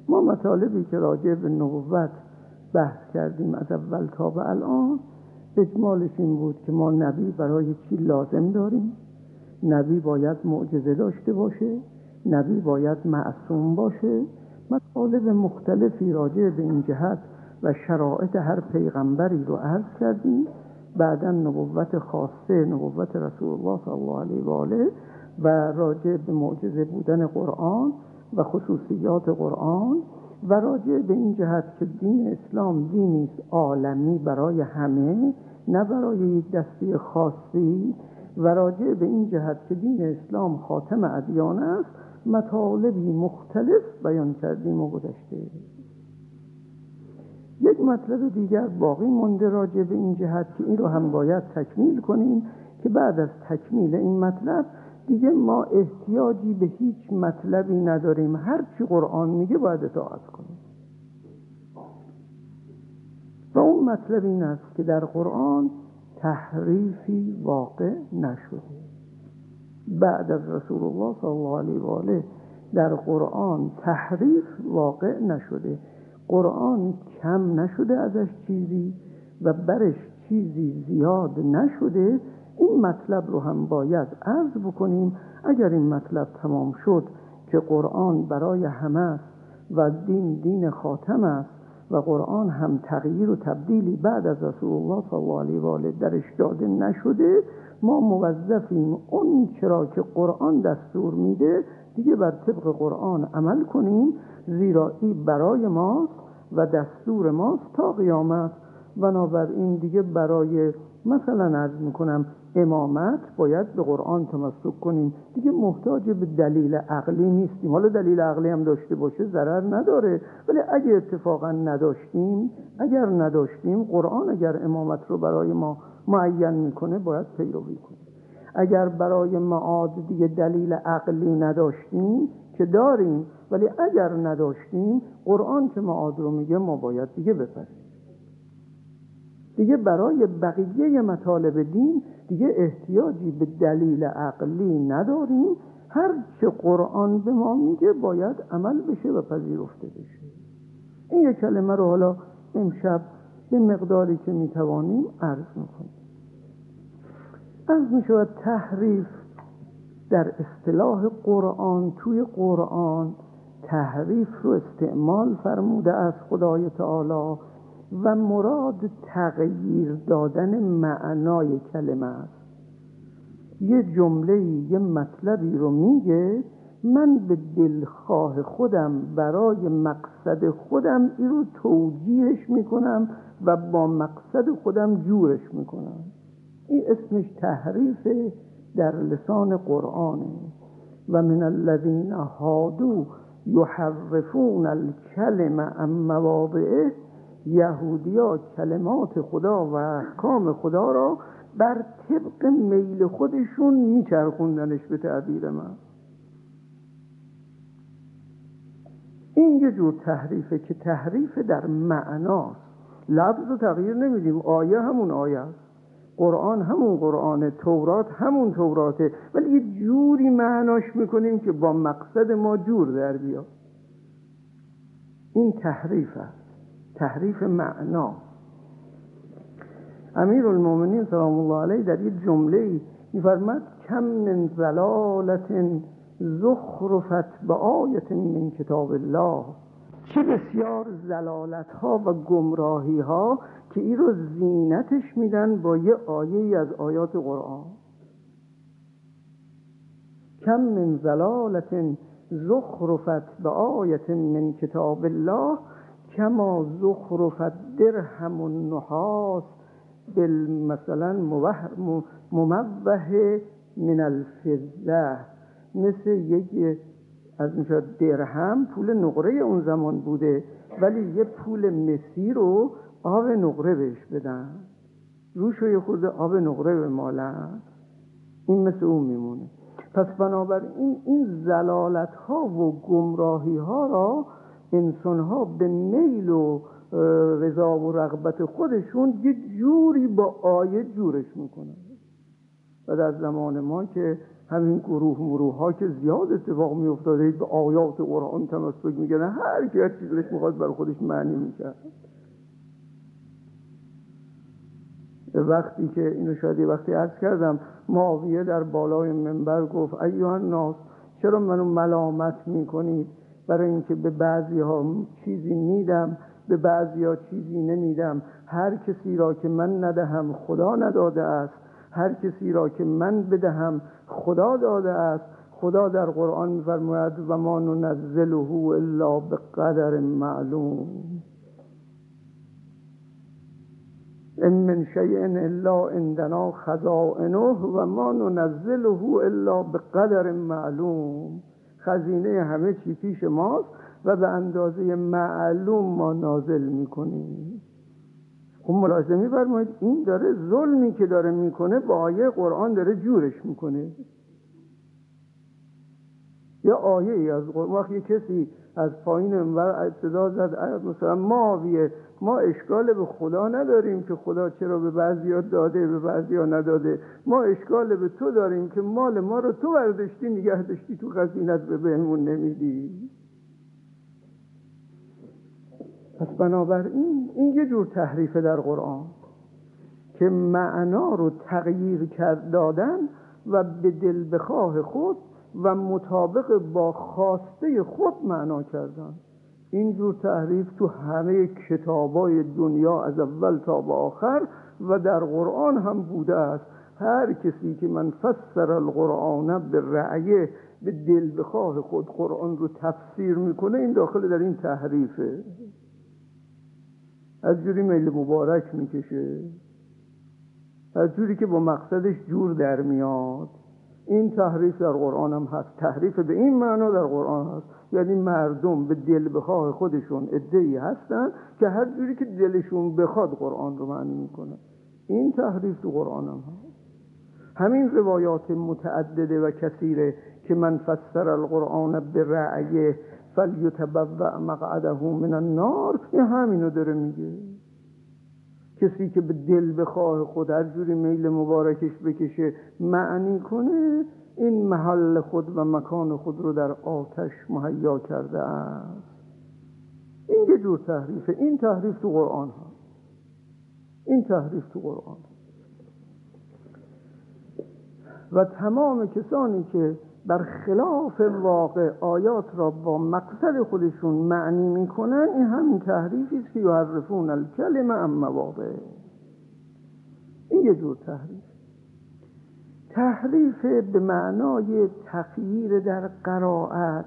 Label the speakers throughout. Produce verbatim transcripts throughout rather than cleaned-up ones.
Speaker 1: ما مطالبی که راجع به نبوت بحث کردیم از اول تا به الان، اجمالش این بود که ما نبی برای چی لازم داریم. نبی باید معجزه داشته باشه، نبی باید معصوم باشه. مطالب مختلفی راجع به این جهت و شرایط هر پیغمبری رو عرض کردیم. بعداً نبوت خاصه، نبوت رسول الله صلی الله علیه و آله و راجع به معجزه بودن قرآن و خصوصیات قرآن و راجع به این جهت که دین اسلام دینی است عالمی برای همه، نه برای یک دسته خاصی، و راجع به این جهت که دین اسلام خاتم ادیان است. مطالبی مختلف بیان کردیم و گذشته. یک مطلب دیگر باقی مونده راجع به این جهت که این رو هم باید تکمیل کنیم، که بعد از تکمیل این مطلب دیگه ما احتیاجی به هیچ مطلبی نداریم. هر چی قرآن میگه باید اطاعت کنیم. و اون مطلب این است که در قرآن تحریفی واقع نشده. بعد از رسول الله صلی الله علیه و آله در قرآن تحریف واقع نشده. قرآن کم نشده ازش چیزی و برش چیزی زیاد نشده. این مطلب رو هم باید عرض بکنیم. اگر این مطلب تمام شد که قرآن برای همه است و دین دین خاتم است و قرآن هم تغییر و تبدیلی بعد از رسول الله صلی الله علیه و آله درش داده نشده، ما موظفیم اون چرا که قرآن دستور میده دیگه بر طبق قرآن عمل کنیم، زیرا این برای ماست و دستور ماست تا قیامت. بنابراین دیگه برای مثلا عرض میکنم امامت باید به قرآن تمسک کنیم، دیگه محتاج به دلیل عقلی نیستیم. حالا دلیل عقلی هم داشته باشه ضرر نداره، ولی اگه اتفاقا نداشتیم اگر نداشتیم قرآن اگر امامت رو برای ما معین میکنه باید پیروی کنیم. اگر برای معاد دیگه دلیل عقلی نداشتیم که داریم، ولی اگر نداشتیم قرآن که معاد رو میگه ما باید دیگه بپذیریم. دیگه برای بقیه مطالب دین دیگه احتیاجی به دلیل عقلی نداریم. هر چه قرآن به ما میگه باید عمل بشه و پذیرفته بشه. این یک کلمه رو حالا امشب به مقداری که میتوانیم عرض میکنیم. عرض میشود تحریف در اصطلاح قرآن، توی قرآن تحریف رو استعمال فرموده از خدای تعالی و مراد تغییر دادن معنای کلمه است. یه جمله یه مطلبی رو میگه، من به دلخواه خودم برای مقصد خودم این رو توجیهش میکنم و با مقصد خودم جورش میکنم. این اسمش تحریف در لسان قرآنه. و من الذین هادوا یحرفون الکلم عن مواضعه، یهودیا کلمات خدا و احکام خدا را بر طبق میل خودشون میچرخوندنش به تعبیر من. این یه جور تحریفه که تحریف در معناست. لفظ رو تغییر نمیدیم، آیه همون آیه است، قرآن همون قرآنه، تورات همون توراته، ولی یه جوری معناش میکنیم که با مقصد ما جور در بیاد. این تحریف است، تحریف معنا. امیرالمومنین سلام الله علیه در یک جمله می‌فرماید کم من ضلالت زخرفت بآیة من کتاب الله، چه بسیار ضلالت ها و گمراهی ها که این رو زینتش میدن با یه آیه از آیات قرآن. کم من ضلالت زخرفت بآیة من کتاب الله کما زخرفت درهم النحاس بالمثلا مموه من الفضه، مثل یک از میشه درهم پول نقره اون زمان بوده، ولی یه پول مسی رو آب نقره بهش بدن، روش رو یه خورده آب نقره بمالن، این مثل اون میمونه. پس بنابراین این ضلالت ها و گمراهی ها را انسان ها به میل و رضا و رغبت خودشون یه جوری با آیه جورش میکنن. و در زمان ما که همین گروه مروه ها که زیاد اتفاق می افتاده به آیات قرآن تمسک میکنه، هر کی هر چیزش میخواد برای خودش معنی میکرد. وقتی که اینو شاید وقتی عرض کردم، معاویه در بالای منبر گفت ایها الناس، چرا منو ملامت میکنید برای اینکه به بعضی ها چیزی میدم، به بعضی ها چیزی نمیدم. هر کسی را که من ندهم خدا نداده است، هر کسی را که من بدهم خدا داده است. خدا در قرآن میفرماید و ما ننزله الا بقدر معلوم، ان من شیء الا عندنا خزائنه و ما ننزله الا بقدر معلوم. خزینه همه چی پیش ماست و به اندازه معلوم ما نازل میکنیم. خب ملاحظه می‌فرمایید این داره ظلمی که داره میکنه با آیه قرآن داره جورش میکنه. یا آیه ای از قرآن وقتی کسی از پایین منبر صدا زد مثلا معاویه ما اشکال به خدا نداریم که خدا چرا به بعضیا داده به بعضیا نداده، ما اشکال به تو داریم که مال ما رو تو برداشتی نگه داشتی تو خزینت به بهمون نمیدی. پس بنابراین این یه جور تحریف در قرآن که معنا رو تغییر کرد دادن و به دل بخواه خود و مطابق با خواسته خود معنا کردن. این جور تحریف تو همه کتابای دنیا از اول تا به آخر و در قرآن هم بوده است. هر کسی که من فسر القرآن به رأیه، به دل بخواه خود قرآن رو تفسیر میکنه، این داخل در این تحریفه. از جوری میل مبارک میکشه، از جوری که با مقصدش جور در میاد. این تحریف در قرآن هم هست. تحریف به این معنا در قرآن هست، یعنی مردم به دل بخواه خودشون عده‌ای هستن که هر جوری که دلشون بخواد قرآن رو معنی میکنن. این تحریف تو قرآن هم هست. همین روایات متعدده و کثیره که من فسر القرآن برأیه فلیتبوأ مقعده من النار، این همینو داره میگه. کسی که به دل بخواه خود هر جوری میل مبارکش بکشه معنی کنه، این محل خود و مکان خود رو در آتش مهیا کرده است. این یه جور تحریفه. این تحریف تو قرآن هست. این تحریف تو قرآن و تمام کسانی که برخلاف واقع آیات را با مقصد خودشون معنی میکنن، این همین تحریفی است که یحرفون الکلمه عن مواضعه. این یه جور تحریف. تحریف به معنای تغییر در قرائت،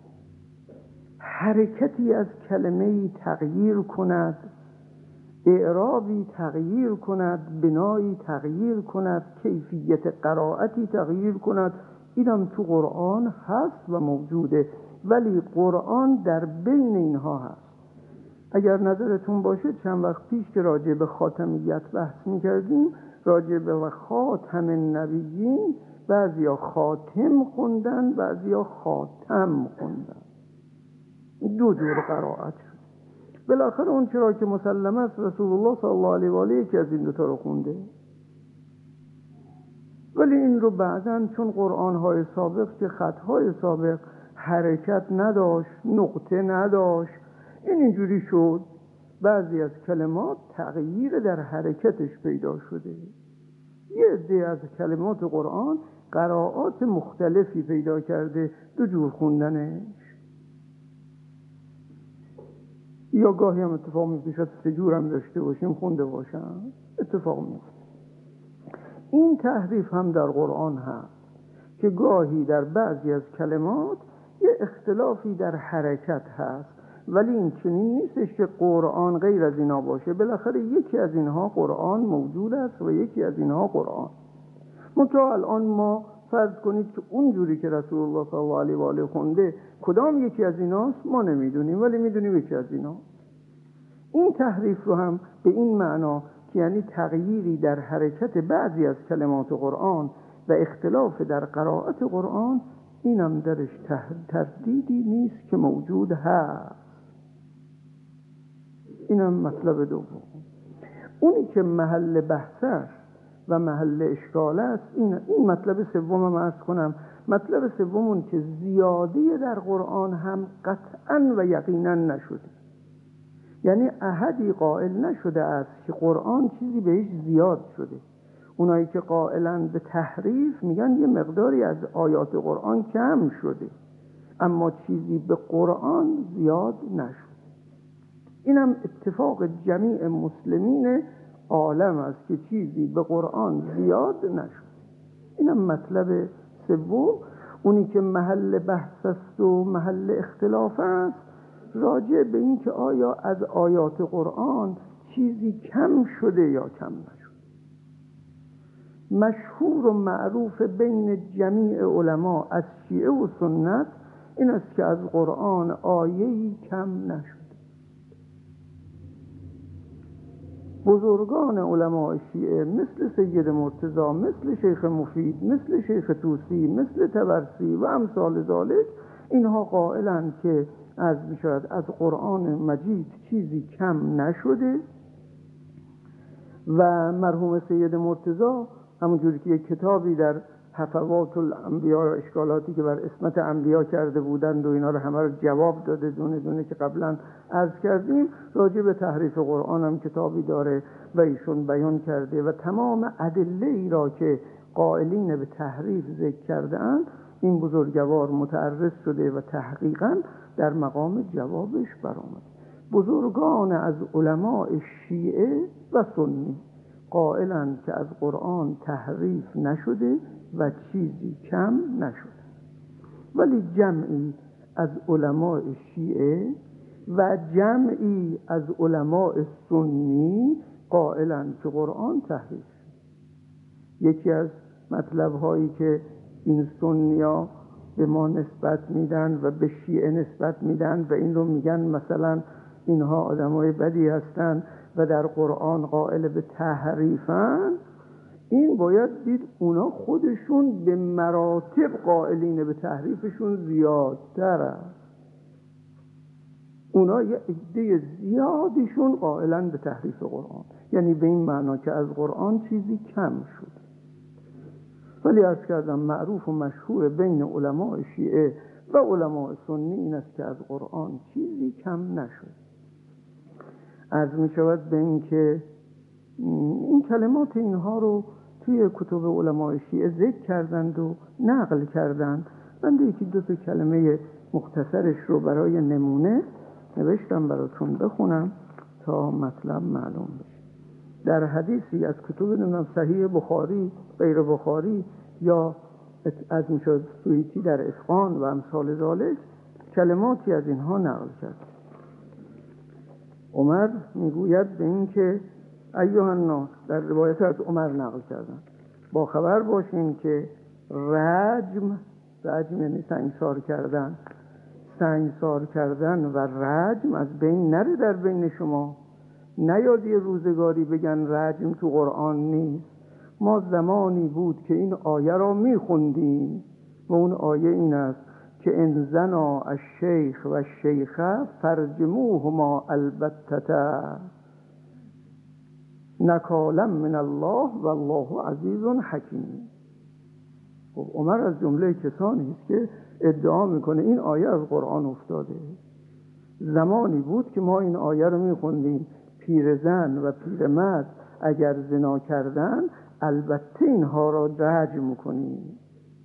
Speaker 1: حرکتی از کلمه‌ای تغییر کند، اعرابی تغییر کند، بنایی تغییر کند، کیفیت قرائتی تغییر کند. اینم تو قرآن هست و موجوده، ولی قرآن در بین اینها هست. اگر نظرتون باشه چند وقت پیش که راجع به خاتمیت بحث می‌کردیم، راجع به خاتم النبیین، بعضیا خاتم خوندن، بعضیا خاتم خوندن. دو جور قرائت شد. بالاخره اون چرا که مسلم است رسول الله صلی الله علیه و آله یکی از این دو تا رو خونده، ولی این رو بعداً چون قرآن‌های سابق که خطهای سابق حرکت نداشت، نقطه نداشت، این اینجوری شد بعضی از کلمات تغییر در حرکتش پیدا شده. یه عده از کلمات قرآن قرائات مختلفی پیدا کرده، دو جور خوندنش. یا گاهی هم اتفاق میفته شاید سه جور هم داشته باشیم خونده باشم، اتفاق میفته. این تحریف هم در قرآن هست که گاهی در بعضی از کلمات یه اختلافی در حرکت هست، ولی این چنین نیستش که قرآن غیر از اینا باشه. بالاخره یکی از اینها قرآن موجود است و یکی از اینها قرآن. منتها الان ما فرض کنید که اونجوری که رسول الله صلی الله علیه و آله خونده کدام یکی از ایناست ما نمیدونیم، ولی میدونیم یکی از اینا. این تحریف رو هم به این معنا که یعنی تغییری در حرکت بعضی از کلمات قرآن و اختلاف در قرائت قرآن، اینم درش تردیدی نیست که موجود هست. اینم مطلب دوم. اونی که محل بحثش و محل اشکال است. این این مطلب سوم من عرض کنم. مطلب سومون که زیادی در قرآن هم قطعا و یقینا نشده، یعنی احدی قائل نشده است که قرآن چیزی بهش زیاد شده. اونایی که قائلن به تحریف میگن یه مقداری از آیات قرآن کم شده، اما چیزی به قرآن زیاد نشده. اینم اتفاق جمیع مسلمین عالم است که چیزی به قرآن زیاد نشده. اینم مطلب سوم. اونی که محل بحث است و محل اختلاف است راجع به این که آیا از آیات قرآن چیزی کم شده یا کم نشده. مشهور و معروف بین جمیع علما از شیعه و سنت این است که از قرآن آیه‌ای کم نشده. بزرگان علماء شیعه مثل سید مرتضی، مثل شیخ مفید، مثل شیخ طوسی، مثل طبرسی و امثال ذالک، اینها قائلند که از میشود از قرآن مجید چیزی کم نشده. و مرحوم سید مرتضی همونجوری که یک کتابی در هفوات الانبیا و اشکالاتی که بر عصمت انبیا کرده بودند و اینا رو همه رو جواب داده دونه دونه که قبلا عرض کردیم، راجع به تحریف قرآن هم کتابی داره و ایشون بیان کرده و تمام ادله ای را که قائلین به تحریف ذکر کرده اند این بزرگوار متعرض شده و تحقیقا در مقام جوابش برآمد. بزرگان از علماء شیعه و سنی قائلند که از قرآن تحریف نشده و چیزی کم نشده، ولی جمعی از علماء شیعه و جمعی از علماء سنی قائلند که قرآن تحریف شده. یکی از مطلب هایی که این سنیا به ما نسبت میدن و به شیعه نسبت میدن و این رو میگن مثلا اینها آدمای بدی هستن و در قرآن قائل به تحریفن، این باید دید اونا خودشون به مراتب قائلین به تحریفشون زیادتر است. اونا یه عده زیادیشون قائلن به تحریف قرآن، یعنی به این معنا که از قرآن چیزی کم شد. ولی عرض کردم معروف و مشهور بین علماء شیعه و علماء سنی این است که از قرآن چیزی کم نشد. عرض می شود به این که این کلمات اینها رو توی کتب علماء شیعه ذکر کردند و نقل کردند. من یکی دو تا کلمه مختصرش رو برای نمونه نوشتم براتون بخونم تا مطلب معلوم بشه. در حدیثی از کتب نمیدونم صحیح بخاری، غیر بخاری یا از میشد سویتی در اتقان و امثال ذالک کلماتی از اینها نقل کرد. عمر میگوید به این که ایها الناس، در روایت از عمر نقل کردن، با خبر باشین که رجم، رجم یعنی سنگسار کردن، سنگسار کردن و رجم از بین نره در بین شما. نیاد یه روزگاری بگن رجم تو قرآن نیست. ما زمانی بود که این آیه را میخوندیم و اون آیه این است که ان زنا الشیخ و الشیخه فرجموهما البتة نکالا من الله و الله عزیز حکیم. خب عمر از جمله کسانی است که ادعا میکنه این آیه از قرآن افتاده. زمانی بود که ما این آیه رو میخوندیم، پیرزن و پیرمرد اگر زنا کردن البته اینها را رجم میکنیم.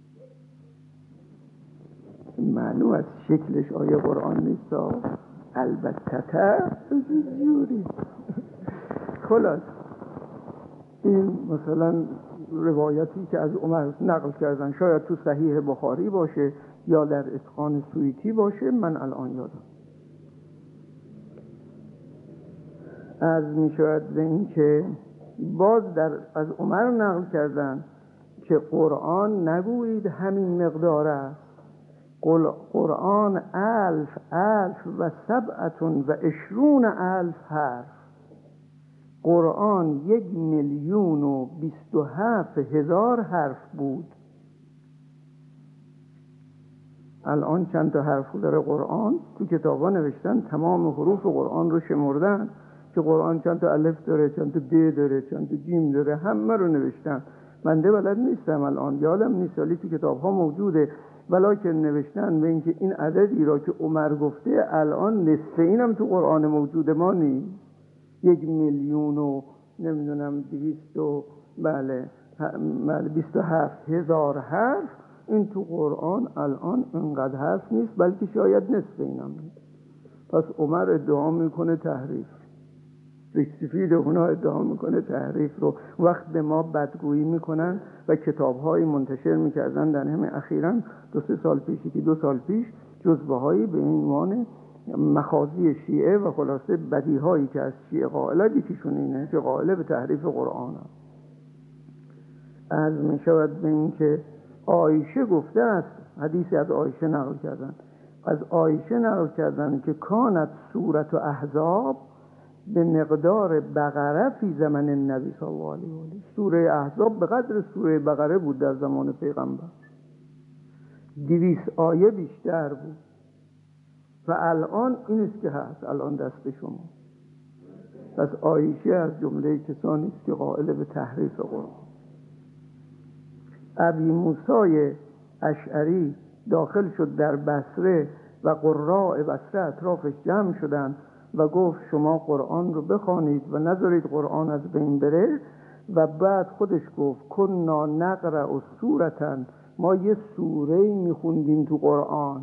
Speaker 1: معلوم از شکلش آیه قرآن نیست، البته جوری. خلاص این مثلا روایتی که از عمر نقل کردن شاید تو صحیح بخاری باشه یا در اتقان سویتی باشه، من الان یادم. عرض می شود به این که باز در از عمر نقل کردن که قرآن نگویید همین مقدار است، قرآن الف الف و سبعتون و عشرون الف حرف، قرآن یک میلیون و بیست و هفت هزار حرف بود. الان چند تا حرف داره قرآن؟ تو کتابا نوشتن تمام حروف قرآن رو شمردن، که قرآن چند تا الف داره، چند تا ب داره، چند تا جیم داره، همه رو نوشتن. بنده بلد نیستم الان، یادم نیست، ولی تو کتاب ها موجوده. ولیکن نوشتن به اینکه این عددی را که عمر گفته الان نصف اینم تو قرآن موجود ما نیست. یک میلیون و نمیدونم دویست و بله بله بیست و هفت هزار حرف این تو قرآن الان انقدر حرف نیست، بلکه شاید نصف اینم نیست. پس عمر ادعا میکنه تحریف، ریکسفید اونا ادعا میکنه تحریف رو. وقت به ما بدگویی میکنن و کتاب‌های منتشر میکردن در همه اخیراً دو سه سال پیش که دو سال پیش جزوه هایی به عنوان مخازی شیعه و خلاصه بدیهایی که از شیعه قائلت، یکیشون اینه که قائل به تحریف قرآن هست. از میشود به این که عایشه گفته است، حدیثی از عایشه نقل کردن، از عایشه نقل کردن که کانت سورت و احزاب به مقدار بقره فی زمن النبی صلی الله علیه و آله. سوره احزاب به قدر سوره بقره بود در زمان پیغمبر، دویست آیه بیشتر بود. و الان این است که هست الان دست شما. پس عایشه از جمله کسانی است که قائل به تحریف قرآن. ابی موسی اشعری داخل شد در بصره و قراء بصره اطرافش جمع شدند و گفت شما قرآن رو بخوانید و نذارید قرآن از بین بره. و بعد خودش گفت کنا نقرأ سورة، ما یه سوره میخوندیم تو قرآن،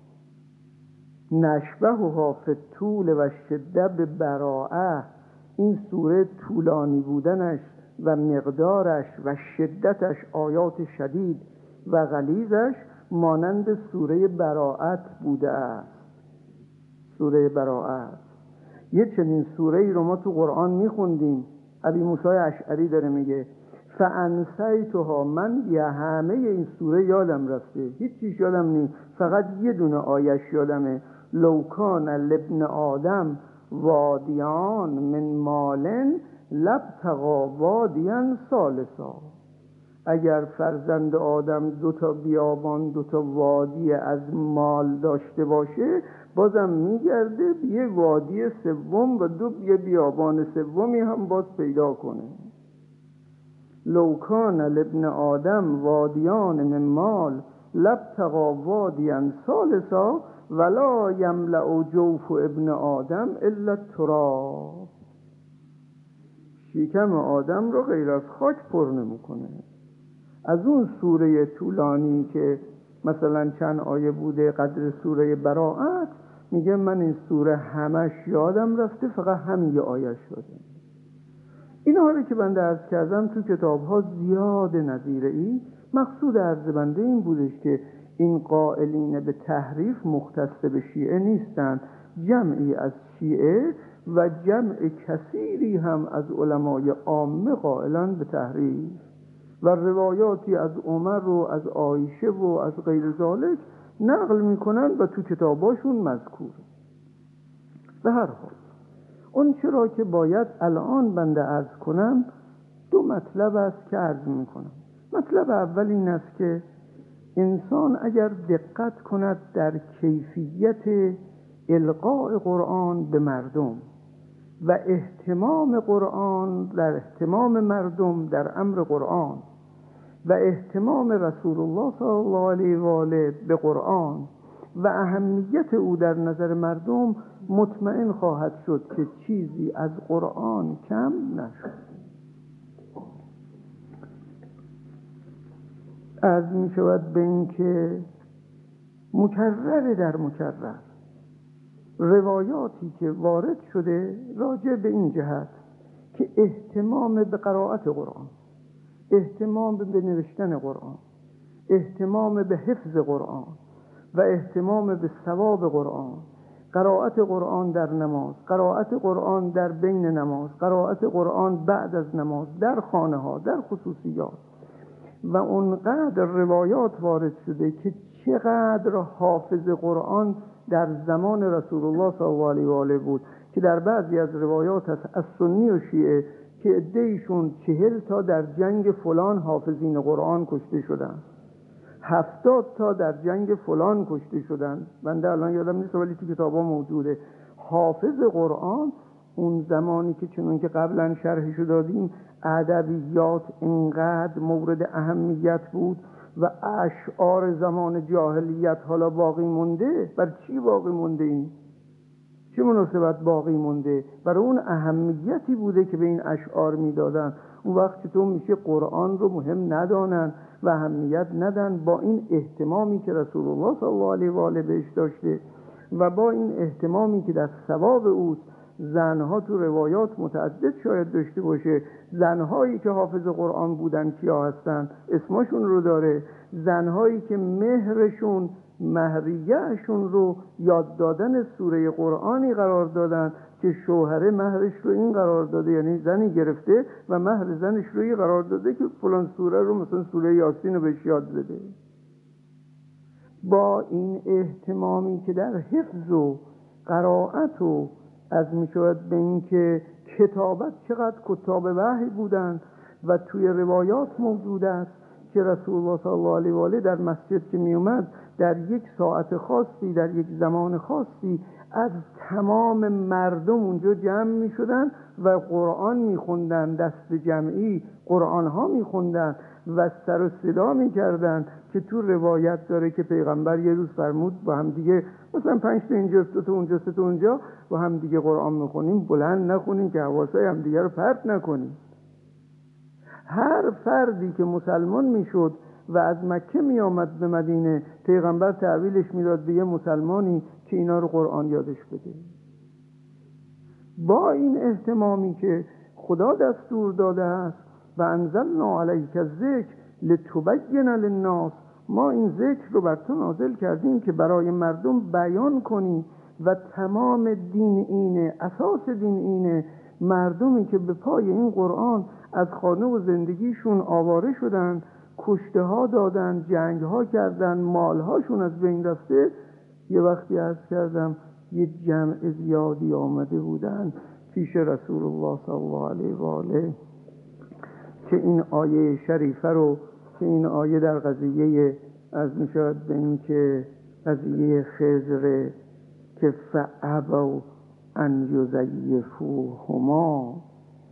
Speaker 1: نشبهها فی الطول و شده به براءه، این سوره طولانی بودنش و مقدارش و شدتش آیات شدید و غلیظش مانند سوره براءت بوده است. سوره براءت یه چنین سوره ای رو ما تو قرآن میخوندیم. ابی موسی اشعری داره میگه فانسیتها، من یه همه این سوره یادم رفته، هیچ چیز یادم نیست، فقط یه دونه آیش یادمه. لو کان لابن آدم وادیان من مالن لابتغى وادیا ثالثا، اگر فرزند آدم دو تا بیابان دو تا وادی از مال داشته باشه بازم میگرده به یه وادی سوم و دو یه بیابان سومی هم باز پیدا کنه. لو کان لابن آدم وادیان من مال لابتغى وادیا ثالثا ولا یملأ جوف ابن آدم الا التراب، شکم آدم رو غیر از خاک پر نمیکنه. از اون سوره طولانی که مثلا چند آیه بوده قدر سوره براءت، میگه من این سوره همش یادم رفته، فقط همین یه آیه شده. اینا رو که بنده عرض کردم تو کتاب ها زیاد نظیره ای. مقصود عرض بنده این بودش که این قائلین به تحریف مختص به شیعه نیستند، جمعی از شیعه و جمع کثیری هم از علمای عامه قائلان به تحریف و روایاتی از عمر و از عایشه و از غیر ذالک نقل میکنن و تو کتاباشون مذکور. به هر حال اون چرا که باید الان بنده عرض کنم دو مطلب است که عرض میکنم. مطلب اول این است که انسان اگر دقت کند در کیفیت القاء قرآن به مردم و اهتمام قرآن در اهتمام مردم در امر قرآن و اهتمام رسول الله صلی الله علیه و آله به قرآن و اهمیت او در نظر مردم، مطمئن خواهد شد که چیزی از قرآن کم نشد. از می شود به این که مکرر در مکرر روایاتی که وارد شده راجع به این جهت که اهتمام به قرائت قرآن، اهتمام به نوشتن قرآن، اهتمام به حفظ قرآن و اهتمام به ثواب قرآن، قرائت قرآن در نماز، قرائت قرآن در بین نماز، قرائت قرآن بعد از نماز، در خانه ها، در خصوصیات، و اونقدر روایات وارد شده که چقدر حافظ قرآن در زمان رسول الله صلی الله علیه و آله بود که در بعضی از روایات هست از سنی و شیعه که عده‌ایشون چهل تا در جنگ فلان حافظین قرآن کشته شدن، هفتاد تا در جنگ فلان کشته شدن. بنده الان یادم نیست ولی تو کتابا موجوده. حافظ قرآن اون زمانی که چنون که قبلا شرحشو دادیم ادبیات اینقدر مورد اهمیت بود و اشعار زمان جاهلیت حالا باقی مونده. بر چی باقی مونده این؟ چه مناسبت باقی مونده؟ برای اون اهمیتی بوده که به این اشعار میدادن. اون وقت چطور میشه قرآن رو مهم ندانن و اهمیت ندن با این اهتمامی که رسول الله صلی الله علیه و آله بهش داشته و با این اهتمامی که در ثواب اوست. زنها تو روایات متعدد شاید داشته باشه، زنهایی که حافظ قرآن بودن کیا هستن اسمشون رو داره، زنهایی که مهرشون مهریهشون رو یاد دادن سوره قرآنی قرار دادن که شوهره مهرش رو این قرار داده، یعنی زنی گرفته و مهر زنش رو این قرار داده که فلان سوره رو مثلا سوره یاسین رو بهش یاد بده. با این اهتمامی که در حفظ و قرائت و از میشود به این که کتابت چقدر کتاب وحی بودن و توی روایات موجود است که رسول الله صلی الله علیه و آله در مسجد که می اومد در یک ساعت خاصی در یک زمان خاصی از تمام مردم اونجا جمع می شدن و قرآن می خوندن، دست جمعی قرآن ها می خوندن و سر و صدا می کردن که تو روایت داره که پیغمبر یه روز فرمود با هم دیگه مثلا پنج تا اینجا دو تا اونجا سه تا اونجا با هم دیگه قرآن می خونیم، بلند نخونیم که حواسای هم دیگه رو پرت نکنیم. هر فردی که مسلمان می شد و از مکه می آمد به مدینه پیغمبر تحویلش می داد به یه مسلمانی که اینا رو قرآن یادش بده. با این اهتمامی که خدا دستور داده است و انزلنا علیک الذکر لتبین للناس، ما این ذکر رو بر تو نازل کردیم که برای مردم بیان کنی و تمام دین اینه، اساس دین اینه. مردمی که به پای این قرآن از خانه و زندگیشون آواره شدن، کشته ها دادن، جنگ ها کردن، مال هاشون از بین رفته، یه وقتی عرض کردم یه جمع زیادی آمده بودن پیش رسول الله صلی الله علیه و آله که این آیه شریفه رو که این آیه در قضیه از میشود به این که قضیه خضر که فابوا ان یضیفوهما،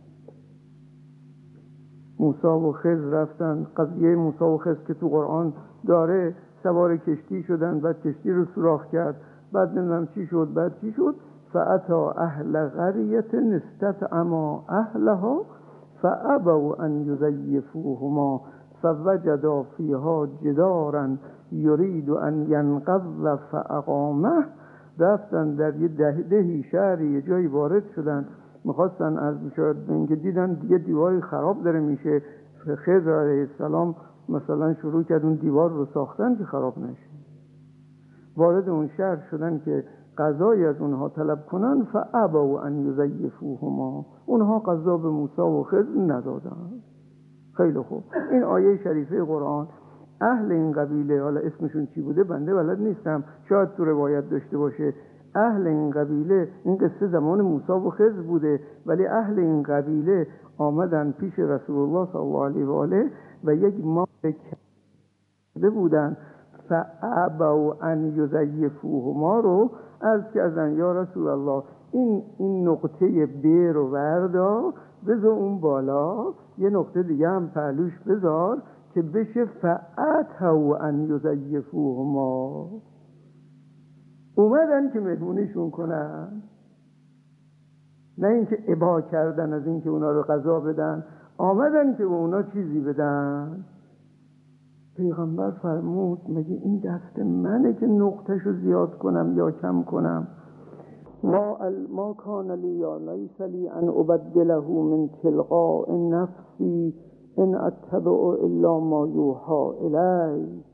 Speaker 1: موسی و خضر رفتن، قضیه موسی و خضر که تو قرآن داره، سوار کشتی شدن، بعد کشتی رو سوراخ کرد، بعد نمیدونم چی شد بعد چی شد فاتا اهل قریة استطعما اهلها فابوا ان یضیفوهما فوجدا فیها جدارا یرید ان ینقض فاقامه. رفتن در یه ده دهی شهری یه جایی وارد شدن، میخواستن از شاید به اینکه دیدن دیگه دیواری خراب داره میشه، خضر علیه السلام مثلا شروع کرد اون دیوار رو ساختن که خراب نشه. وارد اون شهر شدن که غذایی از اونها طلب کنن فابوا ان یضیفوهما، اونها غذا به موسی و خضر ندادن. خیلی خوب، این آیه شریفه قرآن اهل این قبیله، حالا اسمشون چی بوده بنده بلد نیستم، شاید تو روایت داشته باشه، اهل این قبیله، این قصه زمان موسی و خضر بوده، ولی اهل این قبیله آمدن پیش رسول الله صلی الله علیه و آله و یک ماه کرده بودن فابوا ان یضیفوهما رو عرض کردن یا رسول الله این این نقطه ب رو وردا بذار اون بالا، یه نقطه دیگه هم پهلوش بذار که بشه فاتوا ان یضیفوهما. اومدن که مهمونیشون کنن، نه اینکه ابا کردن از اینکه اونا رو غذا بدن، آمدن که به اونا چیزی بدن. پیغمبر فرمود مگه این دست منه که نقطهشو زیاد کنم یا کم کنم؟ ما ما کان لی یا لیس لی ان ابدله من تلقاء نفسی ان اتبع الا ما یوحى الی.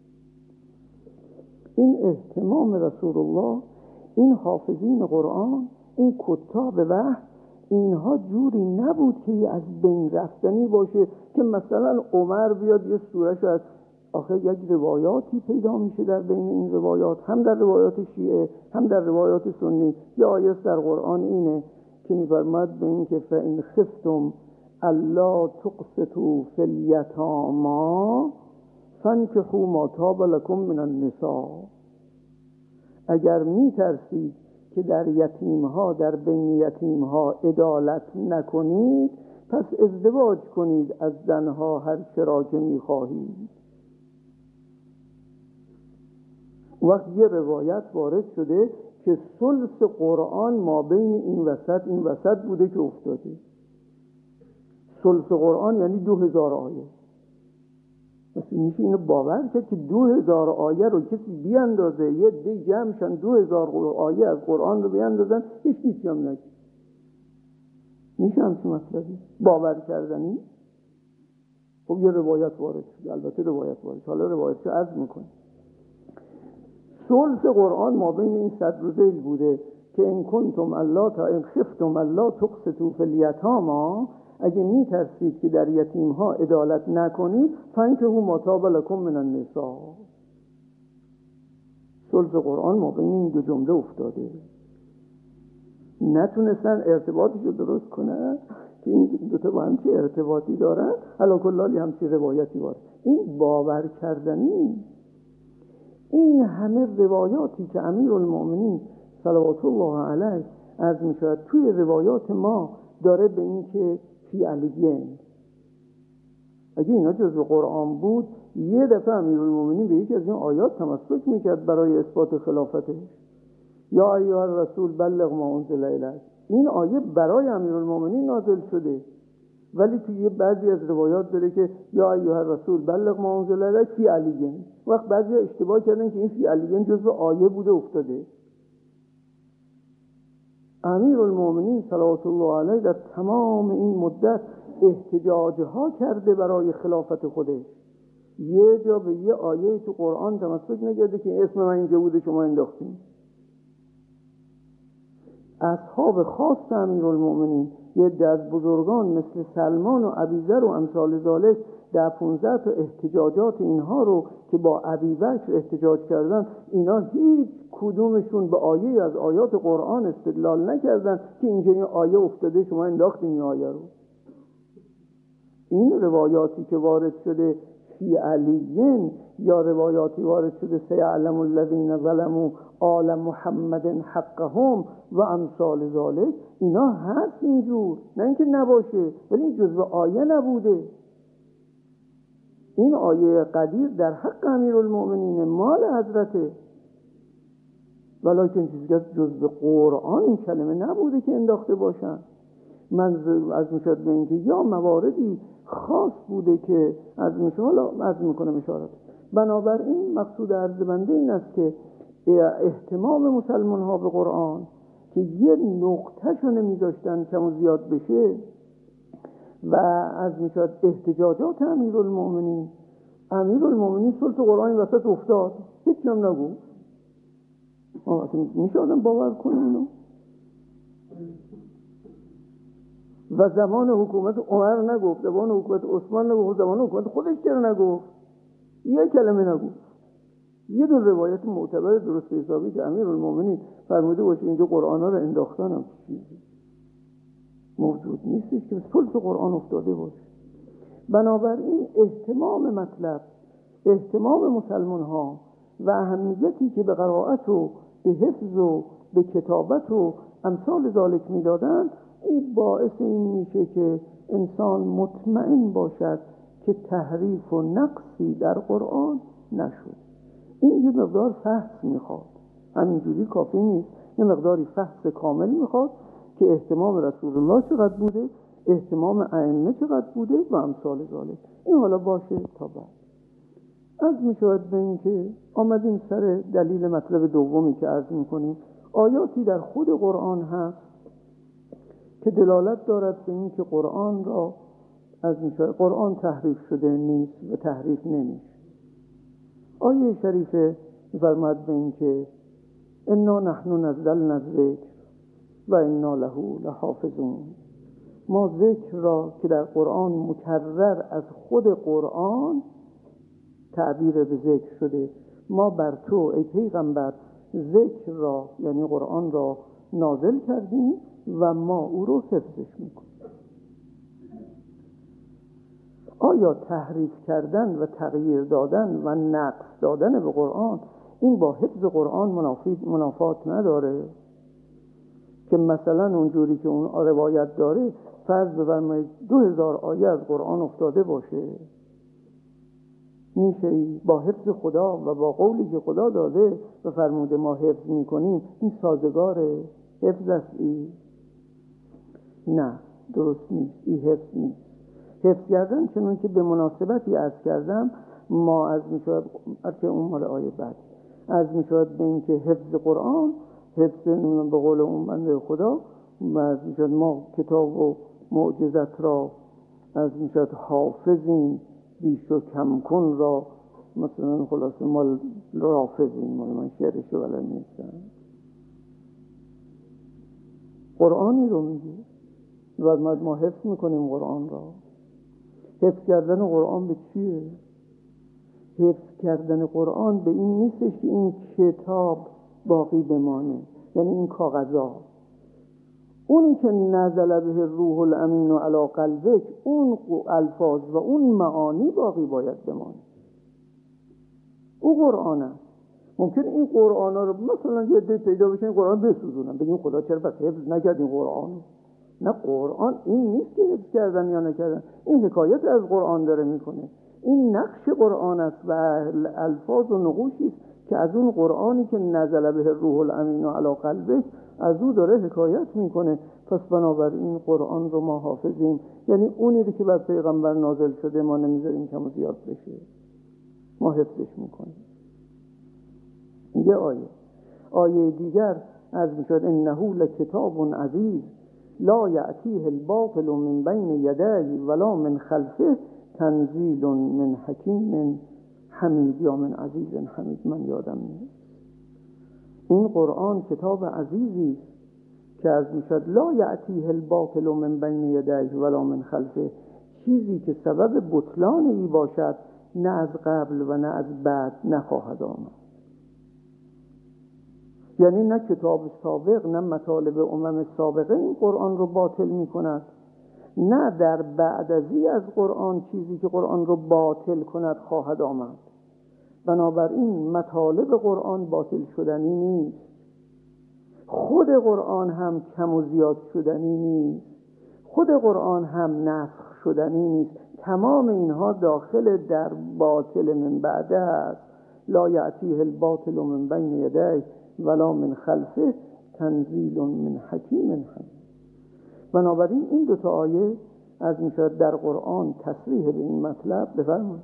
Speaker 1: این اهتمام رسول الله، این حافظین قرآن، این کتاب وحی، اینها جوری نبود که از بین رفتنی باشه که مثلا عمر بیاد یه سورش از آخه یک روایاتی پیدا میشه در بین این روایات، هم در روایات شیعه هم در روایات سنی. یا آیه در قرآن اینه که می‌فرماد به این که فإن خفتم الا تقسطوا فی الیتامی فانکحوا ما طاب لکم من النساء. اگر میترسید که در یتیمها در بین یتیمها عدالت نکنید، پس ازدواج کنید از زنها هر چه را که می‌خواهید. وقت یه روایت وارد شده که ثلث قرآن ما بین این وسط این وسط بوده که افتاده. ثلث قرآن یعنی دو هزار آیه. مثل میشه اینو باور کرد که دو هزار آیه رو کسی بیاندازه، یه دی جمعشن دو هزار آیه از قرآن رو بیاندازن، هیچ کسی هم نگه. میشه همچین مطلبی باور کردنی؟ خب یه روایت وارد شد، البته روایت وارد شد، حالا روایتشو عرض میکنه. ثلث قرآن ما بین این صد روزه بوده که ان کنتم الله تا ان خفتم الله تقسطوا فی الیتامی، اگه میترسید که در یتیمها عدالت نکنید، فانکحوا ما طاب لکم من النساء. ثلث قرآن ما بین این دو جمله افتاده. نتونستن ارتباطشو درست کنن که این دو تا با هم چه ارتباطی دارن، علی کل حال همچین روایتی وارد. این باور کردنی. این همه روایاتی که امیرالمؤمنین صلوات الله علیه از میشود توی روایات ما داره به این که فی علیین، اگه اینا جزو قرآن بود یه دفعه امیرالمؤمنین به یکی از این آیات تمسک میکرد برای اثبات خلافتش. یا ایها الرسول بلغ ما انزل الیک، این آیه برای امیرالمؤمنین نازل شده، ولی توی یه بعضی از روایات داره که یا ایها الرسول بلغ ما انزل الیک فی علیین. وقت بعضی ها اشتباه کردن که این فی علیین جزو آیه بوده افتاده. امیرالمؤمنین صلوات الله علیه در تمام این مدت احتجاجها کرده برای خلافت خودش. یه جا به یه آیه تو قرآن تمسک نکرده که اسم من اینجا بوده شما انداختین. اصحاب خاص امیرالمؤمنین، یه عده از بزرگان مثل سلمان و ابیذر و امثال ذالک، در پونزده تا احتجاجات اینها رو که با ابیبکر احتجاج کردن، اینا هیچ کدومشون به آیه از آیات قرآن استدلال نکردن که اینجا این آیه افتاده شما انداختین این آیه رو. این روایاتی که وارد شده فی علیین یا روایاتی وارد شده سیعلم الذین ظلموا آل محمد حقهم و امثال ذالک، اینا هست اینجور، نه اینکه نباشه، ولی این جزو آیه نبوده. این آیه قدیر در حق امیرالمؤمنین مال حضرته، ولیکن چیزی که جزو قرآن این کلمه نبوده که انداخته باشن. من از مشاهد به اینکه یا مواردی خاص بوده که از مشاهد از میکنم اشارت. بنابراین مقصود عرض بنده این است که اهتمام مسلمان ها به قرآن که یه نقطه شو نمیذاشتن کم و زیاد بشه و از میشود احتجاجات امیرالمؤمنین. امیرالمؤمنین ثلث قرآن این وسط افتاد، هیچی هم نگو. میشه آدم باور کنه اینو؟ و زمان حکومت عمر نگفت، زمان حکومت عثمان نگفت، زمان حکومت خودش چرا نگفت؟ یه کلمه نگفت. یه دون روایت معتبر درست حسابی که امیرالمؤمنین فرموده باشه اینجا قرآن ها رو انداختن هم چیزی موجود نیستش که ثلث قرآن افتاده باشه. بنابراین اهتمام مطلب، اهتمام مسلمان ها و اهمیتی که به قرائت و به حفظ و به کتابت و امثال ذالک میدادن، این باعث این میشه که انسان مطمئن باشد که تحریف و نقصی در قرآن نشد. این یه مقدار فحص میخواد، همینجوری کافی نیست، یه مقداری فحص کامل میخواد که اهتمام رسول الله چقدر بوده، اهتمام ائمه چقدر بوده و امثال ذالک. این حالا باشه تا بعد. از میشود به این که آمدیم سر دلیل مطلب دومی که عرض میکنیم. آیاتی در خود قرآن هست که دلالت دارد به این که قرآن را از میشود قرآن تحریف شده نیست و تحریف نمیشه. آیه شریفه فرمود به این که انا نحن نزلنا الذکر و انا له لحافظون. ما ذکر را که در قرآن مکرر از خود قرآن تعبیر به ذکر شده، ما بر تو ای پیغمبر ذکر را یعنی قرآن را نازل کردیم و ما او رو حفظش میکنیم. آیا تحریف کردن و تغییر دادن و نقص دادن به قرآن این با حفظ قرآن منافات نداره؟ که مثلا اونجوری که اون روایت داره فرض بفرمایید دو هزار آیه از قرآن افتاده باشه، میشه با حفظ خدا و با قولی که خدا داده و فرموده ما حفظ میکنیم این سازگاره؟ حفظ است ای؟ نه، درست نیست، این حفظ نیست. حفظ کردن چنون که به مناسبتی عرض کردم ما از میشود که اون مال آیه بعد از میشود به این که حفظ قرآن، حفظ به قول اون بنده خدا، از میشود ما کتاب و معجزت را از میشود حافظیم بیش و کم کن را، مثلا خلاصه مال رافضیم، مال من شعرشو بلد نیستم، قرآنی رو میگه و ما حفظ میکنیم قرآن را. حفظ کردن قرآن به چیه؟ حفظ کردن قرآن به این نیستش که این کتاب باقی بمانه، یعنی این کاغذها، اونی که نزل به روح الامین و علی قلبک، اون الفاظ و اون معانی باقی باید بمانه، او قرآن است. ممکن این قرآن ها رو مثلا یه عده پیدا بشن قرآن بسوزونن، بگیم خدا چرا پس حفظ نکرد این قرآن؟ نه، قرآن این نیست که حفظ کردن یا نکردن، این حکایت از قرآن داره میکنه، این نقش قرآن است و الفاظ و نقوشی است که از اون قرآنی که نزل به روح الامین و علی قلبک از او داره حکایت میکنه. پس بنابراین قرآن رو ما حافظیم، یعنی اونی رو که بر پیغمبر نازل شده ما نمیذاریم کم و زیاد بشه، ما حفظش میکنیم. یه آیه آیه دیگر از میشود انه لکتاب عزیز لا یأتیه الباطل من بین یدیه ولا من خلفه تنزیل من حکیم حمید، یا من عزیز حمید، من یادم نیست. این قرآن کتاب عزیزی که از میشود لا یأتیه الباطل من بین یدیه ولا من خلفه، چیزی که سبب بطلان ای باشد نه از قبل و نه از بعد نخواهد آمد. یعنی نه کتاب سابق نه مطالب امم سابقه این قرآن رو باطل می کند، نه در بعد ازی از قرآن چیزی که قرآن رو باطل کند خواهد آمد. بنابراین مطالب قرآن باطل شدنی نیست، خود قرآن هم کم و زیاد شدنی نیست، خود قرآن هم نسخ شدنی نیست، تمام اینها داخل در باطل من بعده است. لا یأتیه الباطل من بین یدیه ولا من خلفه تنزیل من حکیم حمید. بنابراین این دو تا آیه از میشود در قرآن تصریح به این مطلب بفرمایید.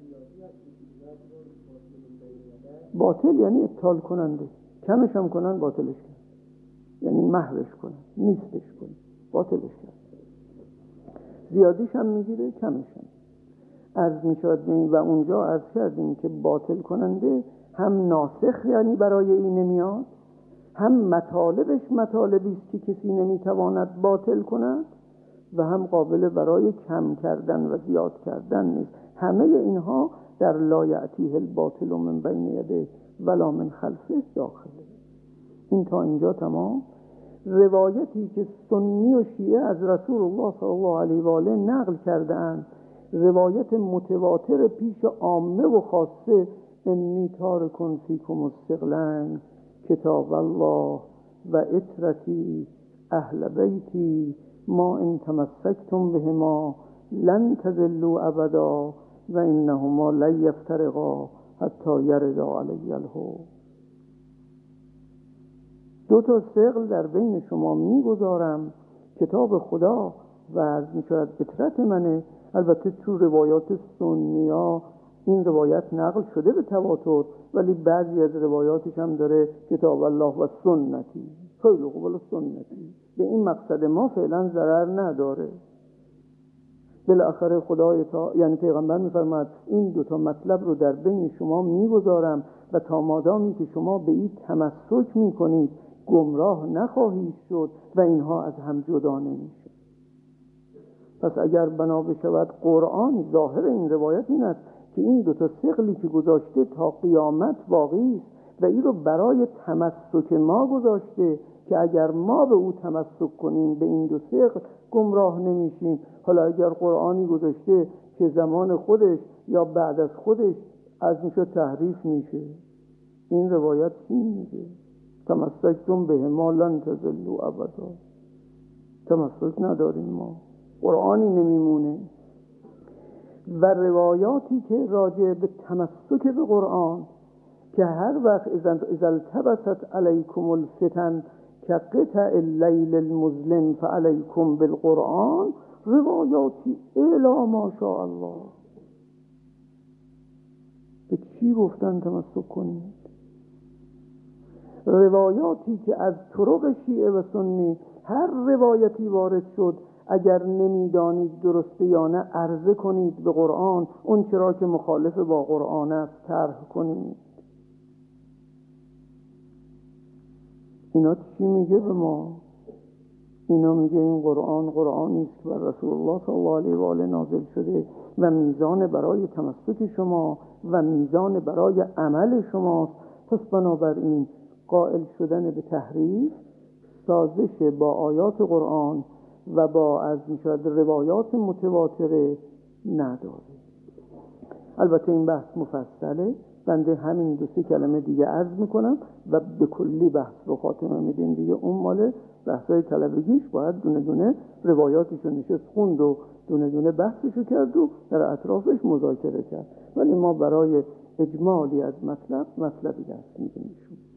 Speaker 1: باطل یعنی ابطال کننده، کمش هم کنن باطلش کنن، یعنی محوش کنن، نیستش کنن، باطلش کنن، زیادیش هم میگیره کمش هم از میشود. و اونجا عرض کردیم که باطل کننده هم ناسخ یعنی برای این نمیاد، هم مطالبش مطالبی است که کسی نمیتواند باطل کند و هم قابل برای کم کردن و زیاد کردن نیست. همه اینها در لا یأتیه الباطل من بین یدیه ولا من خلفه داخله. این تا اینجا تمام. روایتی که سنی و شیعه از رسول الله صلی الله علیه و آله نقل کردند، روایت متواتر پیش عامه و خاصه، انی تارکن فیکم الثقلین کتاب الله و اطرتی اهل بیتی ما ان تمسکتم بهما لن تضلوا ابدا و انهما لن یفترقا حتی یردا علی الحوض. دو تا ثقل در بین شما میگذارم، کتاب خدا و از میشود اطرت منه. البته تو روایات سنیا این روایت نقل شده به تواتر، ولی بعضی از روایاتش هم داره کتاب الله و سنتی. خیلی خوب، ولی سنتی به این مقصد ما فعلا ضرر نداره. بالاخره خدای تا یعنی پیغمبر میفرماد این دوتا مطلب رو در بین شما میگذارم و تا مادامی که شما به این تمسک میکنید گمراه نخواهید شد و اینها از هم جدا نمیشه. پس اگر بنا بشود قرآن، ظاهر این روایت این است که این دوتا ثقلی که گذاشته تا قیامت باقی است و این رو برای تمسک ما گذاشته که اگر ما به او تمسک کنیم به این دو ثقل گمراه نمیشیم. حالا اگر قرآنی گذاشته که زمان خودش یا بعد از خودش از میشه تحریف میشه، این روایت چی میگه؟ تمسکتم به ما لن تضلوا ابدا. تمسک نداریم ما، قرآنی نمیمونه. و روایاتی که راجع به تمسک به قرآن که هر وقت اذا التبست علیکم الفتن که قطع اللیل المظلم فعلیکم بالقرآن، روایاتی الا ماشاءالله. به چی گفتن تمسک کنید؟ روایاتی که از طرق شیعه و سنی هر روایتی وارد شد، اگر نمیدانید درسته یا نه عرضه کنید به قرآن، اون چرا که مخالف با قرآن است طرح کنید. اینا چی میگه به ما؟ اینا میگه این قرآن قرآنی است و رسول الله صلی الله علیه و آله نازل شده و میزان برای تمسک شما و میزان برای عمل شماست. پس بنابراین قائل شدن به تحریف سازش با آیات قرآن و با از میشود روایات متواتره نداره. البته این بحث مفصله، بنده همین دو سه کلمه دیگه عرض میکنم و به کلی بحث رو خاتمه میدیم دیگه. اون مال بحثای طلبگیش باید دونه دونه روایاتشو نشست خوند و دونه دونه بحثشو کرد و در اطرافش مذاکره کرد، ولی ما برای اجمالی از مطلب مطلبی دست میدیم.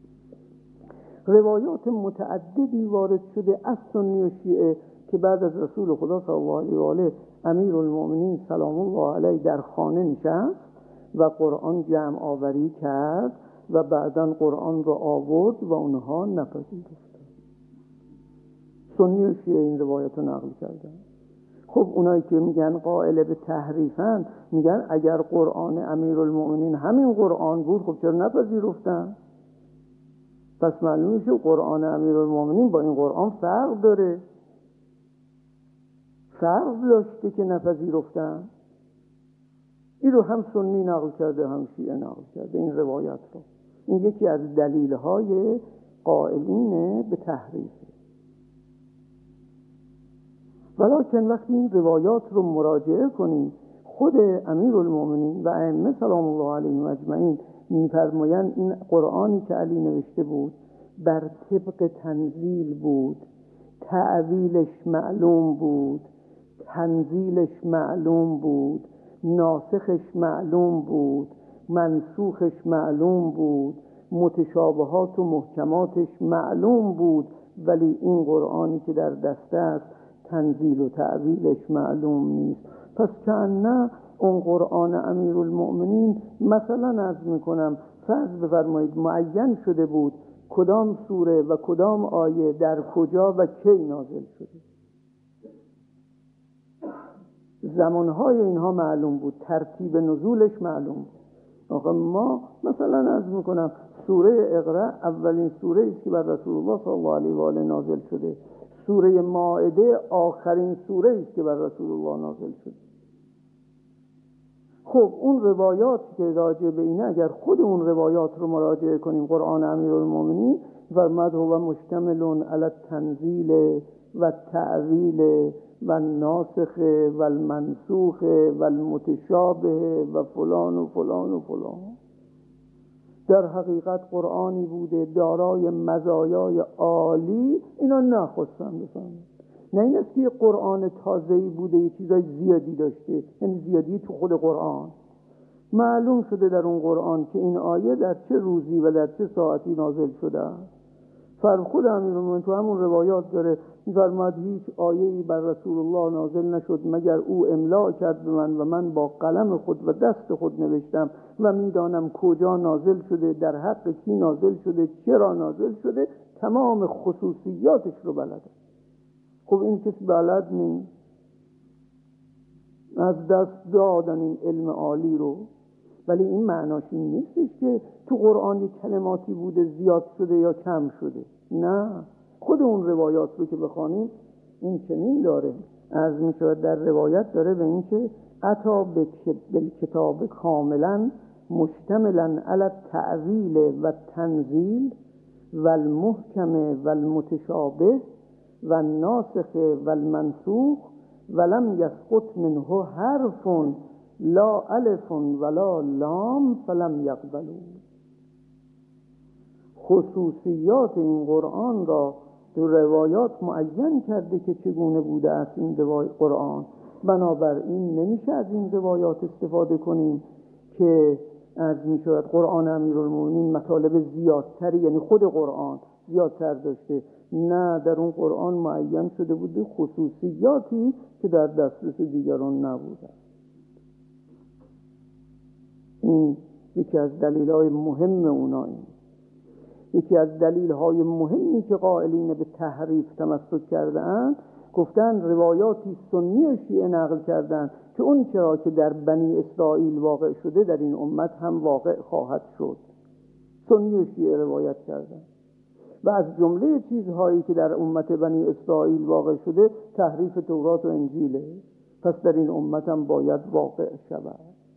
Speaker 1: روایات متعددی وارد شده از سنی و شیعه که بعد از رسول خدا صلی الله علیه و آله امیرالمؤمنین سلام الله علیه در خانه نشست و قرآن جمع آوری کرد و بعداً قرآن رو آورد و اونها نپذیرفتند. سنی و شیعه این روایت رو نقل کردن. خب اونایی که میگن قائل به تحریفن میگن اگر قرآن امیرالمؤمنین همین قرآن بود خب چرا نپذیرفتن؟ پس معلوم میشه قرآن امیرالمؤمنین با این قرآن فرق داره، فرق داشته که نپذیرفتن. این رو هم سنی نقل کرده هم شیعه نقل کرده این روایت رو. این یکی از دلیل‌های قائلین به تحریف. ولکن وقتی این روایات رو مراجعه کنیم، خود امیرالمؤمنین و ائمه سلام الله علیهم اجمعین می‌فرمایند این قرآنی که علی نوشته بود بر طبق تنزیل بود، تعویلش معلوم بود، تنزیلش معلوم بود، ناسخش معلوم بود، منسوخش معلوم بود، متشابهات و محکماتش معلوم بود، ولی این قرآنی که در دست است تنزیل و تعویلش معلوم نیست. پس کأنه اون قرآن امیرالمؤمنین مثلا عرض میکنم فرض بفرمایید معین شده بود کدام سوره و کدام آیه در کجا و کی نازل شده، زمانهای اینها معلوم بود، ترتیب نزولش معلوم بود. آخه ما مثلا عرض میکنم سوره اقرا اولین سوره است که بر رسول الله صلی الله علیه و آله نازل شده، سوره مائده آخرین سوره است که بر رسول الله نازل شده. خب اون روایات که راجع به اینه اگر خود اون روایات رو مراجعه کنیم، قرآن امیرالمؤمنین فرمود هو مشتمل علی التنزیل و التأویل و الناسخ و المنسوخ و المتشابه و فلان و فلان و فلان. در حقیقت قرآنی بوده دارای مزایای عالی، اینا نخواستن بفهمند. نه این است که قرآن تازه‌ای بوده یه چیزای زیادی داشته، یعنی زیادی تو خود قرآن معلوم شده در اون قرآن که این آیه در چه روزی و در چه ساعتی نازل شده است. فر خود امیرالمؤمنین تو همون روایات داره می‌فرماد هیچ آیه‌ای بر رسول الله نازل نشد مگر او املا کرد به من و من با قلم خود و دست خود نوشتم و میدانم کجا نازل شده، در حق کی نازل شده، چرا نازل شده، تمام خصوصیاتش رو بلده. خب این کسی بلد نیست، از دست دادن این علم عالی رو. ولی این معناش این نیستش که تو قرآن یک کلماتی بوده زیاد شده یا کم شده، نه. خود اون روایات رو که بخوانیم این چنین داره، از میشود در روایت داره به این که اتا بالکتاب کاملا مشتملا علی التأویل و تنزیل و المحکم و المتشابه و الناسخ و المنسوخ ولم یسقط منه حرف لا الف ولا لام فلم یقبلوا. خصوصیات این قرآن را تو روایات معین کرده که چگونه بوده است این قرآن. بنابراین نمیشه از این روایات استفاده کنیم که از میشود قرآن امیرالمومنین مطالب زیادتری، یعنی خود قرآن زیادتر داشته. نه، در اون قرآن معین شده بوده خصوصیاتی که در دسترس دیگران نبوده. این یکی از دلیل‌های مهم اونا. این یکی از دلیل‌های مهمی که قائلین به تحریف تمسک کرده‌اند، گفتن روایاتی سنی شیعه نقل کردند که اون چرا که در بنی اسرائیل واقع شده در این امت هم واقع خواهد شد. سنی شیعه روایت کردند و از جمله چیزهایی که در امت بنی اسرائیل واقع شده تحریف تورات و انجیله. پس در این امت هم باید واقع شود.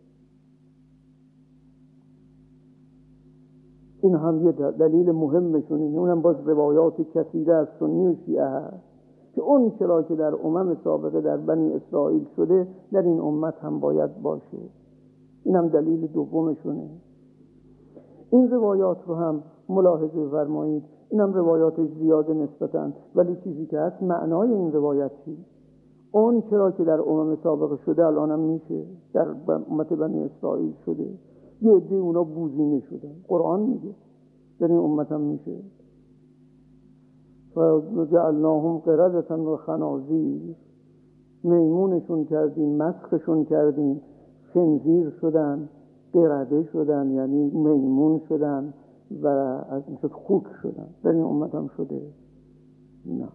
Speaker 1: این هم یه دلیل مهمشون اینه. اونم باز روایات کثیره از سنی و شیعه هست که اون چرا که در امم سابقه در بنی اسرائیل شده در این امت هم باید باشه. این هم دلیل دومشونه. این روایات رو هم ملاحظه فرمایید. این هم روایاتش زیاده نسبتاً، ولی چیزی که هست معنای این روایت چی؟ اون چرا که در امم سابقه شده الان هم میشه، در امت بنی اسرائیل شده. یه عده اونا بوزینه شدن. قرآن میگه در این امت هم میشه. و جعلناهم قردة و خنازیر، میمونشون کردیم، مسخشون کردیم، خنزیر شدن، قرده شدن یعنی میمون شدن و از میشد خوک شدن. در این امت هم شده. نه،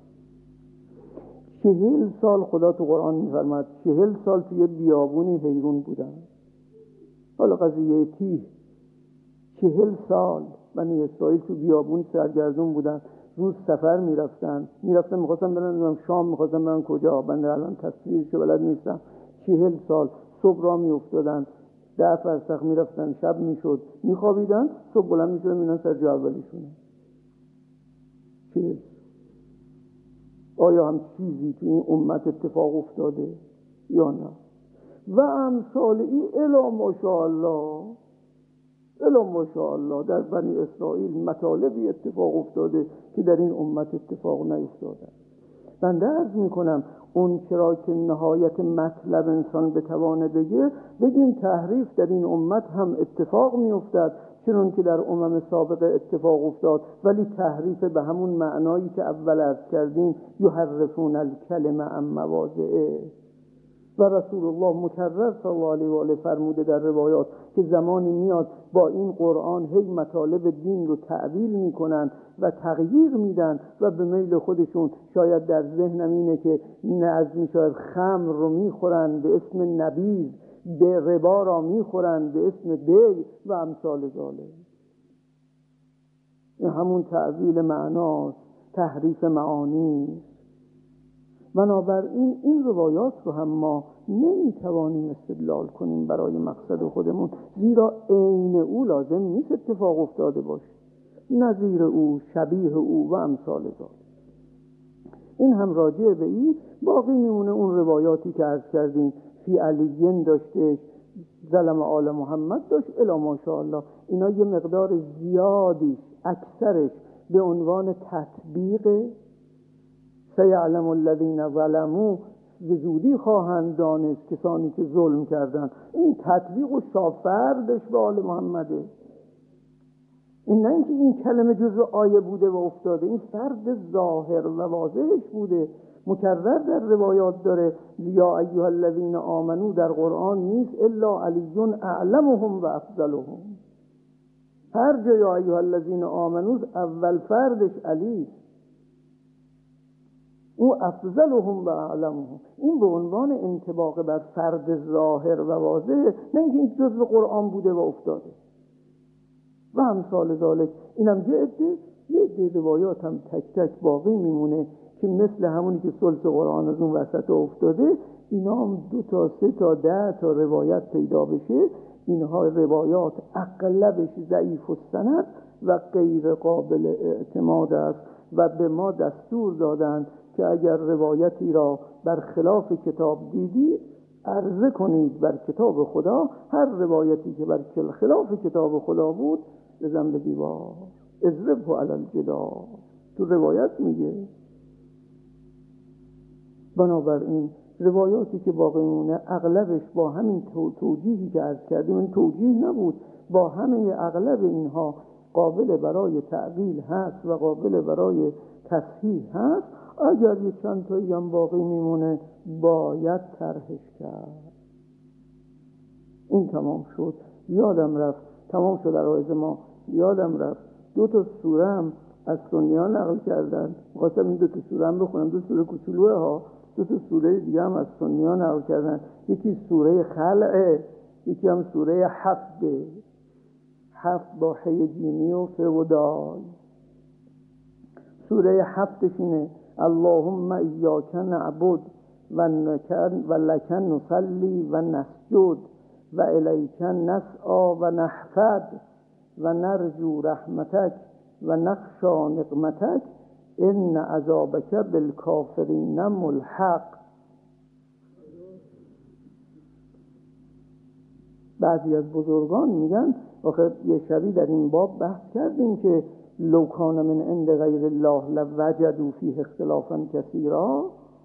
Speaker 1: چهل سال خدا تو قرآن میفرماد چهل سال توی بیابونی حیرون بودن. حالا قضیه تیه، چهل سال بنی اسرائیل تو بیابون سرگردون بودن، روز سفر میرفتن میرفتن میخواستن برن شام، میخواستن برن کجا، بنده الان تصویرش بلد نیستم. چهل سال صبح را میافتادن، ده فرسخ میرفتن، شب میشد میخوابیدن، صبح بلند میشدن میرن سر جا اولیشون. چهل. آیا هم چیزی تو این امت اتفاق افتاده یا نه؟ و امثال ای الا ماشاءالله، الا ماشاءالله در بنی اسرائیل مطالبی اتفاق افتاده که در این امت اتفاق نیفتاده. بنده عرض میکنم اون چرا که نهایت مطلب انسان بتوانه بگه، بگیم تحریف در این امت هم اتفاق میافتد چون که در امم سابقه اتفاق افتاد، ولی تحریف به همون معنایی که اول عرض کردیم، یحرفون الکلمه عن مواضعه. و رسول الله مکرر صلی الله علیه و آله فرموده در روایات که زمانی میاد با این قرآن هی مطالب دین رو تعبیل میکنن و تغییر میدن و به میل خودشون. شاید در ذهنم اینه که نظمی شاید خمر رو میخورن به اسم نبیذ، به ربا را میخورن به اسم دی و امثال ذالک. این همون تعبیل معناست، تحریف معانی. بنابراین این روایات رو هم ما نمیتوانیم استدلال کنیم برای مقصد خودمون، زیرا عین او لازم نیست اتفاق افتاده باشه، نظیر او، شبیه او و امثال ذالک. این هم راجع به این. باقی میمونه اون روایاتی که عرض کردیم فی علیین داشته، ظلم آل محمد داشت، الا ماشاءالله. اینا یه مقدار زیادی اکثرش به عنوان تطبیق سیعلم الذین ظلموا، به زودی خواهند دانست کسانی که ظلم کردن. این تطبیق و شافردش به آل محمده. این نه اینکه این کلمه جزء آیه بوده و افتاده، این فرد ظاهر و واضحش بوده، مکرر در روایات داره. یا ایها الذین آمنو در قرآن نیست الا علی اعلمهم و افضلهم. هر جا یا ایها الذین آمنو اول فردش علی، او افضلهم و اعلمهم. این به عنوان انطباق بر فرد ظاهر و واضح، نه اینکه این جزء قرآن بوده و افتاده و امثال ذالک. اینم یه عده یه عده روایات هم تک تک باقی میمونه که مثل همونی که ثلث قرآن از اون وسط افتاده، اینا هم دو تا سه تا ده تا روایت پیدا بشه. اینها روایات اغلبش ضعیف السند و غیر قابل اعتماد است و به ما دستور دادند که اگر روایتی را برخلاف کتاب دیدید عرضه کنید بر کتاب خدا. هر روایتی که بر خلاف کتاب خدا بود بزن به دیوار. اضربه علی الجدار. تو روایت میگه. بنابراین روایاتی که باقی مونه اغلبش با همین توجیهی که عرض کردیم، این توجیه نبود، با همه اغلب اینها قابل برای تعویل هست و قابل برای تصحیح هست. اگر یه چند تایی هم باقی میمونه باید طرحش کرد. این تمام شد. یادم رفت تمام شد عرایض ما. یادم رفت دو تا سوره هم از سنیان نقل کردن. خواستم این دو تا سوره هم بخونم. دو سوره کوچولوه ها. دو تا سوره دیگه هم از سنیان نقل کردن. یکی سوره خلعه، یکی هم سوره حفده. حفد با حی جیمی و ف و دال. سوره حفدش اینه: اللهم ایاک نعبد و لک نصلی و نسجد و الیک نسعی و نحفد و نرجو رحمتک و نخشا نقمتک ان عذابک بالکافرین ملحق. بعضی از بزرگان میگن، آخه یه شبی در این باب بحث کردیم که لو کان من عند غیر الله لوجدوا فیه اختلافا کثیرا.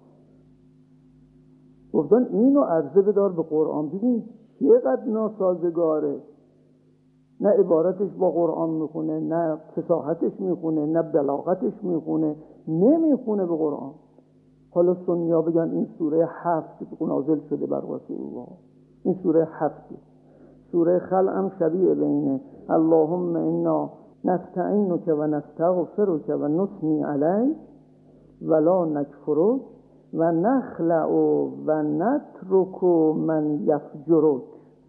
Speaker 1: گفتن اینو عرضه بدار به قرآن، ببین چقدر ناسازگاره. نه عبارتش با قرآن میخونه، نه فصاحتش میخونه، نه بلاغتش میخونه، نمیخونه به قرآن. حالا سنیا بگن این سوره هفت نازل شده بر رسول الله. این سوره هفت. سوره خلع هم شبیه بینه: اللهم انا نستعینک و نستغفرک و نثنی علیک ولا نکفرک و نخلع و نترک من یفجرک.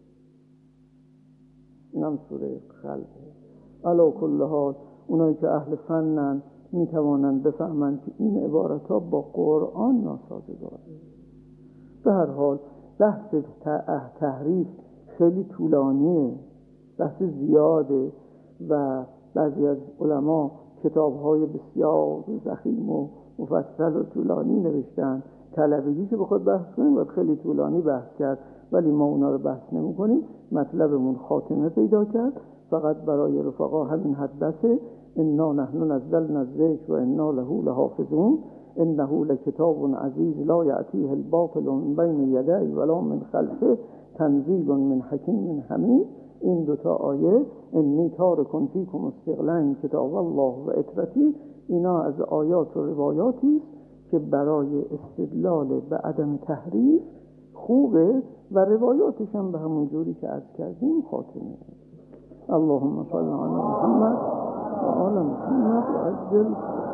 Speaker 1: اینم سوره خلع. علا کل حال اونایی که اهل فنن میتوانند بفهمند که این عبارت ها با قرآن ناسازگاره. به هر حال بحث تحریف خیلی طولانیه، بحث زیاده و بعضی از علما کتاب‌های بسیار ضخیم و مفصل و طولانی نوشتن. طلبگی که بخواد بحث کنیم باید خیلی طولانی بحث کرد، ولی ما اونا رو بحث نمی کنیم. مطلبمون خاتمه پیدا کرد. فقط برای رفقا همین حد بسه: انا نحن نزلنا الذکر و انا له لحافظون انه لکتاب عزیز لا یأتیه الباطل من بین یدیه ولا من خلفه تنزیل من حکیم حمید. این دوتا آیه انی تارک فیکم استقلا کتاب الله و اطرتی، اینا از آیات و روایاتی که برای استدلال به عدم تحریف خوبه و روایاتش هم به همون جوری که عرض کردیم خاتمه. اللهم صل علی محمد و آل محمد و عجل